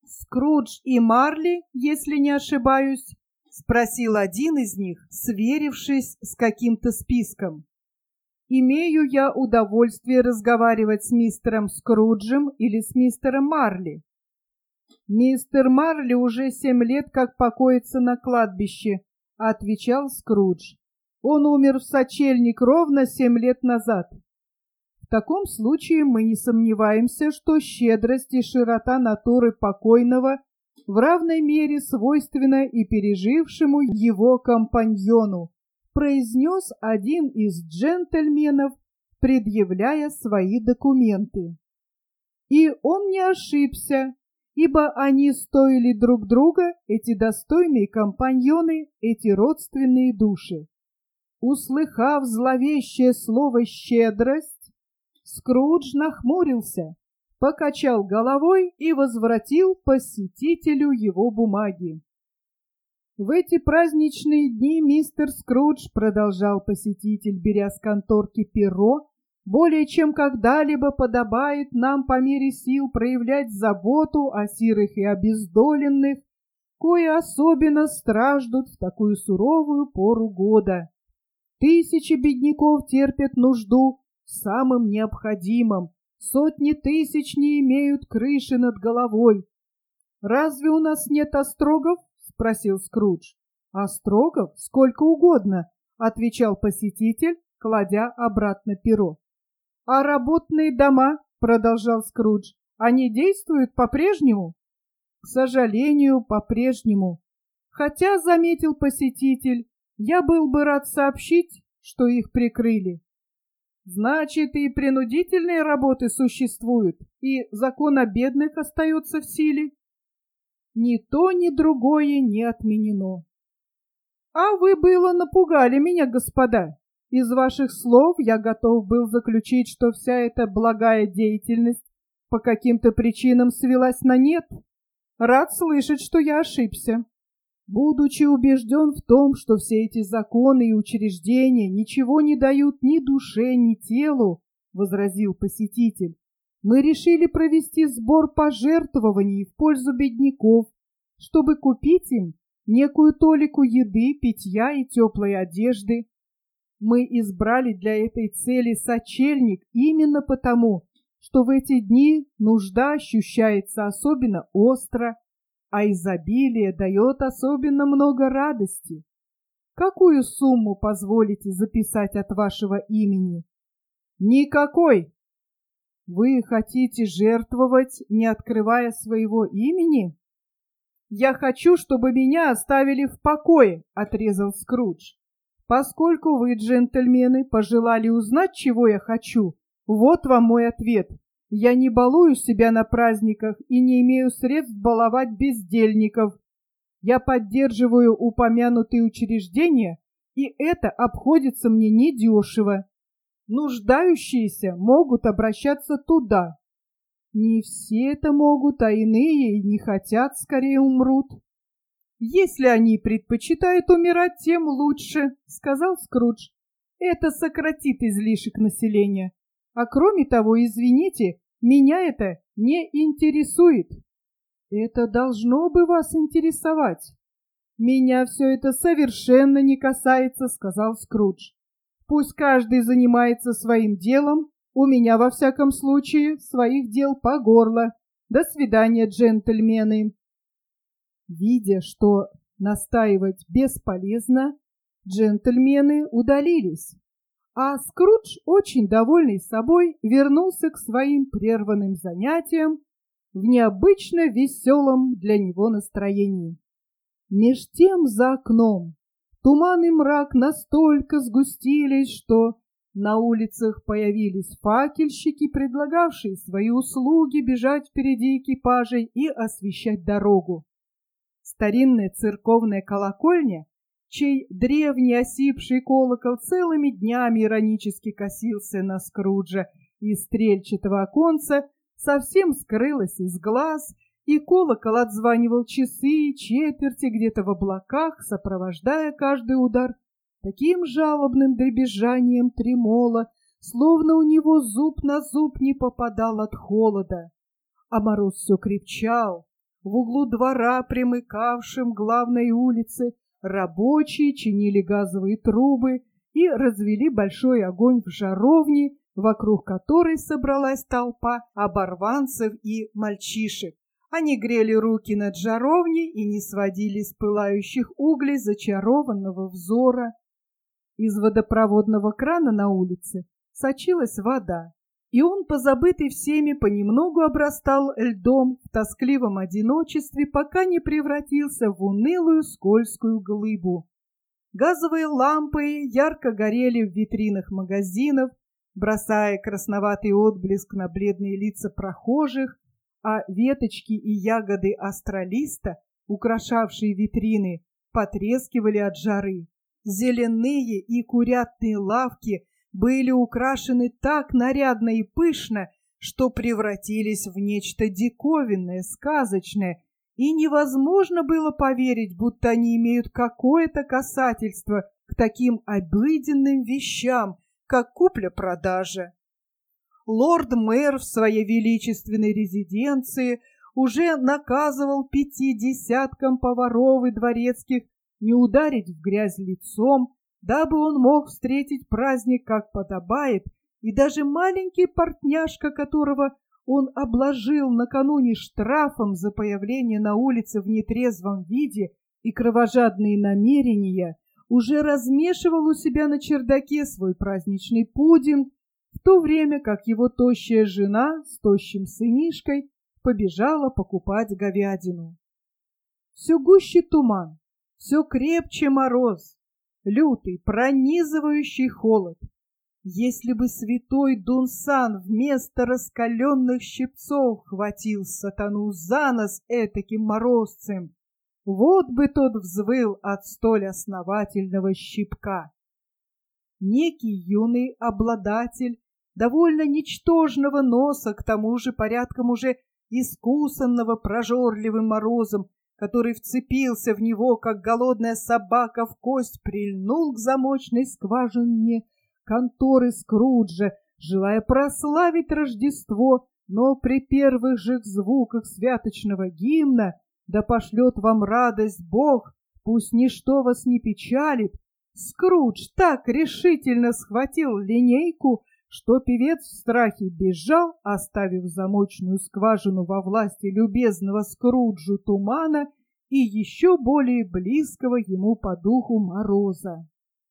Скрудж и Марли, если не ошибаюсь, спросил один из них, сверившись с каким-то списком. Имею я удовольствие разговаривать с мистером Скруджем или с мистером Марли? Мистер Марли уже 7 лет как покоится на кладбище, отвечал Скрудж. Он умер в сочельник ровно 7 лет назад. В таком случае мы не сомневаемся, что щедрость и широта натуры покойного в равной мере свойственна и пережившему его компаньону, произнес один из джентльменов, предъявляя свои документы. И он не ошибся, ибо они стоили друг друга, эти достойные компаньоны, эти родственные души. Услыхав зловещее слово «щедрость», Скрудж нахмурился, покачал головой и возвратил посетителю его бумаги. В эти праздничные дни, мистер Скрудж, продолжал посетитель, беря с конторки перо, более чем когда-либо подобает нам по мере сил проявлять заботу о сирых и обездоленных, кои особенно страждут в такую суровую пору года. Тысячи бедняков терпят нужду в самом необходимом, сотни тысяч не имеют крыши над головой. «Разве у нас нет острогов?» — спросил Скрудж. «Острогов? Сколько угодно», — отвечал посетитель, кладя обратно перо. «А работные дома?» — продолжал Скрудж. «Они действуют по-прежнему?» «К сожалению, по-прежнему. Хотя, — заметил посетитель, — я был бы рад сообщить, что их прикрыли». «Значит, и принудительные работы существуют, и закон о бедных остается в силе?» «Ни то, ни другое не отменено». «А вы было напугали меня, господа. Из ваших слов я готов был заключить, что вся эта благая деятельность по каким-то причинам свелась на нет. Рад слышать, что я ошибся. Будучи убежден в том, что все эти законы и учреждения ничего не дают ни душе, ни телу, — возразил посетитель, — мы решили провести сбор пожертвований в пользу бедняков, чтобы купить им некую толику еды, питья и теплой одежды. Мы избрали для этой цели сочельник именно потому, что в эти дни нужда ощущается особенно остро, а изобилие дает особенно много радости. Какую сумму позволите записать от вашего имени? Никакой. Вы хотите жертвовать, не открывая своего имени? Я хочу, чтобы меня оставили в покое, отрезал Скрудж. Поскольку вы, джентльмены, пожелали узнать, чего я хочу, вот вам мой ответ. Я не балую себя на праздниках и не имею средств баловать бездельников. Я поддерживаю упомянутые учреждения, и это обходится мне недешево. Нуждающиеся могут обращаться туда. Не все это могут, а иные и не хотят, скорее умрут. Если они предпочитают умирать, тем лучше, сказал Скрудж. Это сократит излишек населения. А кроме того, извините, меня это не интересует. Это должно бы вас интересовать. Меня все это совершенно не касается, сказал Скрудж. Пусть каждый занимается своим делом, у меня во всяком случае своих дел по горло. До свидания, джентльмены. Видя, что настаивать бесполезно, джентльмены удалились, а Скрудж, очень довольный собой, вернулся к своим прерванным занятиям в необычно веселом для него настроении. Меж тем за окном туман и мрак настолько сгустились, что на улицах появились факельщики, предлагавшие свои услуги бежать впереди экипажей и освещать дорогу. Старинная церковная колокольня, чей древний осипший колокол целыми днями иронически косился на Скруджа из стрельчатого оконца, совсем скрылась из глаз, и колокол отзванивал часы и четверти где-то в облаках, сопровождая каждый удар таким жалобным дребезжанием тремола, словно у него зуб на зуб не попадал от холода. А мороз все крепчал, В углу двора, примыкавшем к главной улице, рабочие чинили газовые трубы и развели большой огонь в жаровне, вокруг которой собралась толпа оборванцев и мальчишек. Они грели руки над жаровней и не сводили с пылающих углей зачарованного взора. Из водопроводного крана на улице сочилась вода, и он, позабытый всеми, понемногу обрастал льдом в тоскливом одиночестве, пока не превратился в унылую скользкую глыбу. Газовые лампы ярко горели в витринах магазинов, бросая красноватый отблеск на бледные лица прохожих, а веточки и ягоды астролиста, украшавшие витрины, потрескивали от жары. Зеленые и курятные лавки были украшены так нарядно и пышно, что превратились в нечто диковинное, сказочное, и невозможно было поверить, будто они имеют какое-то касательство к таким обыденным вещам, как купля-продажа. Лорд-мэр в своей величественной резиденции уже наказывал 50 поваров и дворецких не ударить в грязь лицом, дабы он мог встретить праздник как подобает, и даже маленький портняжка, которого он обложил накануне штрафом за появление на улице в нетрезвом виде и кровожадные намерения, уже размешивал у себя на чердаке свой праздничный пудинг, в то время как его тощая жена с тощим сынишкой побежала покупать говядину. Все гуще туман, все крепче мороз, лютый, пронизывающий холод. Если бы святой Дунсан вместо раскаленных щипцов хватил сатану за нос этаким морозцем, вот бы тот взвыл от столь основательного щипка. Некий юный обладатель довольно ничтожного носа, к тому же порядком уже искусанного прожорливым морозом, который вцепился в него, как голодная собака в кость, прильнул к замочной скважине конторы Скруджа, желая прославить Рождество, но при первых же звуках святочного гимна «Да пошлет вам радость Бог, пусть ничто вас не печалит», Скрудж так решительно схватил линейку, что певец в страхе бежал, оставив замочную скважину во власти любезного Скруджу тумана и еще более близкого ему по духу мороза.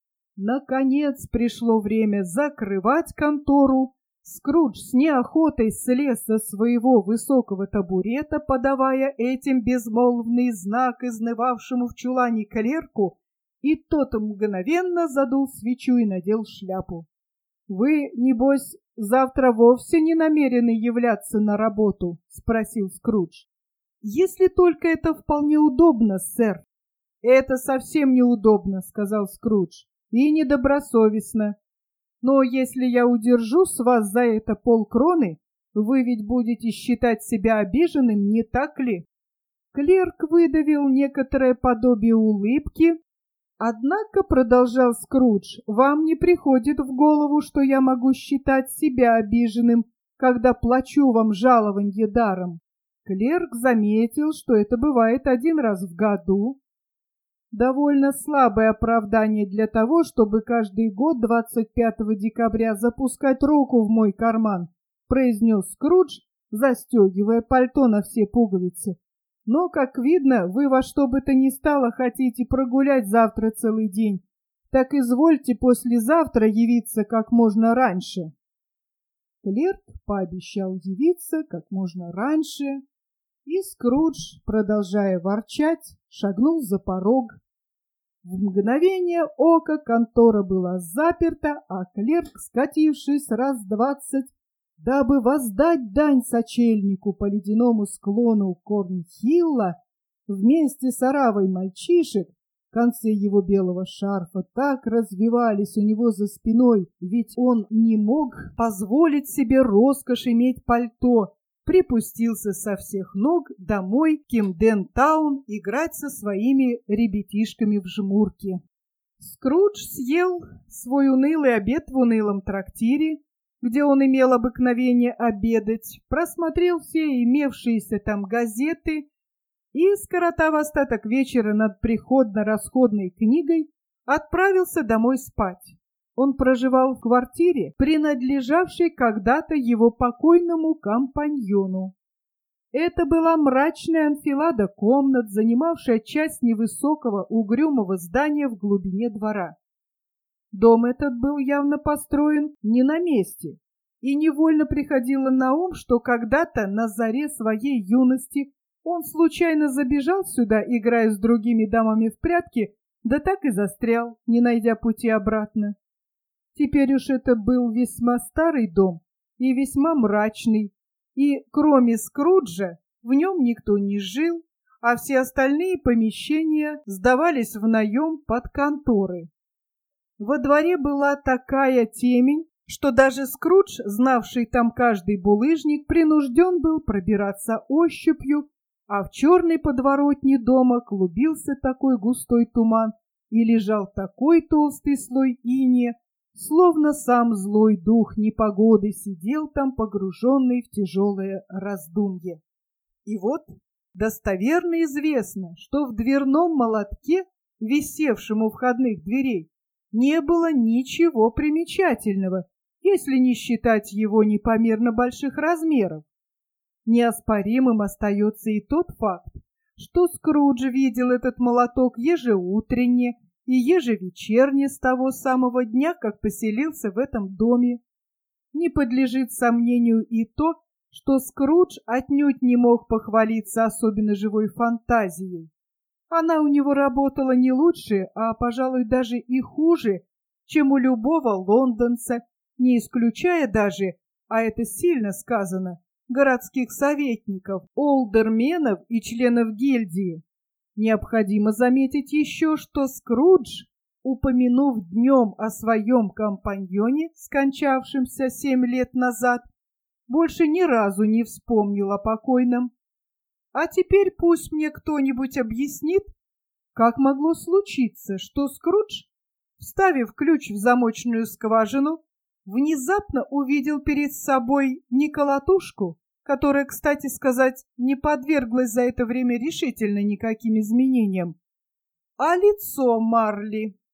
Наконец пришло время закрывать контору. Скрудж с неохотой слез со своего высокого табурета, подавая этим безмолвный знак изнывавшему в чулане клерку, и тот мгновенно задул свечу и надел шляпу. — Вы, небось, завтра вовсе не намерены являться на работу? — спросил Скрудж. — Если только это вполне удобно, сэр. — Это совсем неудобно, — сказал Скрудж, — и недобросовестно. Но если я удержу с вас за это полкроны, вы ведь будете считать себя обиженным, не так ли? Клерк выдавил некоторое подобие улыбки. Однако, продолжал Скрудж, вам не приходит в голову, что я могу считать себя обиженным, когда плачу вам жалованье даром. Клерк заметил, что это бывает один раз в году. Довольно слабое оправдание для того, чтобы каждый год 25 декабря запускать руку в мой карман, произнес Скрудж, застегивая пальто на все пуговицы. Но, как видно, вы во что бы то ни стало хотите прогулять завтра целый день. Так извольте послезавтра явиться как можно раньше. Клерк пообещал явиться как можно раньше, и Скрудж, продолжая ворчать, шагнул за порог. В мгновение ока контора была заперта, а клерк, скатившись раз 20, дабы воздать дань сочельнику по ледяному склону Корнхилла, вместе с оравой мальчишек, концы его белого шарфа так развивались у него за спиной, ведь он не мог позволить себе роскошь иметь пальто, припустился со всех ног домой в Кимден-таун играть со своими ребятишками в жмурки. Скрудж съел свой унылый обед в унылом трактире, где он имел обыкновение обедать, просмотрел все имевшиеся там газеты и, скоротав остаток вечера над приходно-расходной книгой, отправился домой спать. Он проживал в квартире, принадлежавшей когда-то его покойному компаньону. Это была мрачная анфилада комнат, занимавшая часть невысокого угрюмого здания в глубине двора. Дом этот был явно построен не на месте, и невольно приходило на ум, что когда-то на заре своей юности он случайно забежал сюда, играя с другими дамами в прятки, да так и застрял, не найдя пути обратно. Теперь уж это был весьма старый дом и весьма мрачный, и кроме Скруджа в нем никто не жил, а все остальные помещения сдавались в наем под конторы. Во дворе была такая темень, что даже Скрудж, знавший там каждый булыжник, принужден был пробираться ощупью, а в черной подворотне дома клубился такой густой туман и лежал такой толстый слой инея, словно сам злой дух непогоды сидел там, погруженный в тяжелое раздумье. И вот достоверно известно, что в дверном молотке, висевшем у входных дверей, не было ничего примечательного, если не считать его непомерно больших размеров. Неоспоримым остается и тот факт, что Скрудж видел этот молоток ежеутренне и ежевечерне с того самого дня, как поселился в этом доме. Не подлежит сомнению и то, что Скрудж отнюдь не мог похвалиться особенно живой фантазией. Она у него работала не лучше, а, пожалуй, даже и хуже, чем у любого лондонца, не исключая даже, а это сильно сказано, городских советников, олдерменов и членов гильдии. Необходимо заметить еще, что Скрудж, упомянув днем о своем компаньоне, скончавшемся 7 лет назад, больше ни разу не вспомнил о покойном. А теперь пусть мне кто-нибудь объяснит, как могло случиться, что Скрудж, вставив ключ в замочную скважину, внезапно увидел перед собой не колотушку, которая, кстати сказать, не подверглась за это время решительно никаким изменениям, а лицо Марли.